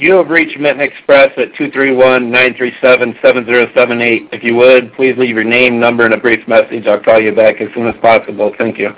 You have reached Mitten Express at 231-937-7078. If you would, please leave your name, number, and a brief message. I'll call you back as soon as possible. Thank you.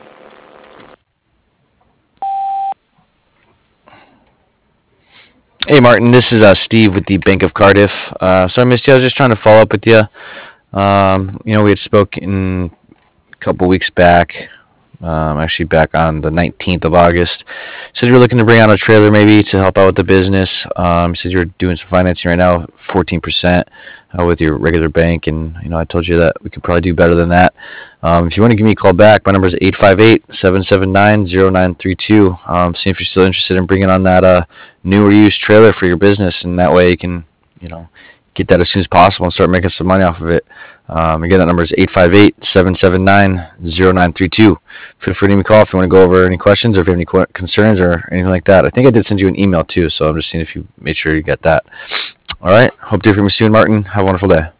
Hey, Martin, this is Steve with the Bank of Cardiff. Sorry, I missed you. I was just trying to follow up with you. We had spoken a couple weeks back, actually back on the 19th of August. Said you were looking to bring on a trailer maybe to help out with the business. Said you were doing some financing right now, 14% with your regular bank, and I told you that we could probably do better than that. If you want to give me a call back, my number is 858-779-0932. See if you're still interested in bringing on that new or used trailer for your business, and that way you can, get that as soon as possible and start making some money off of it. Again, that number is 858-779-0932. Feel free to give me a call if you want to go over any questions or if you have any concerns or anything like that. I think I did send you an email too, so I'm just seeing if you made sure you get that. All right. Hope to hear from you soon, Martin. Have a wonderful day.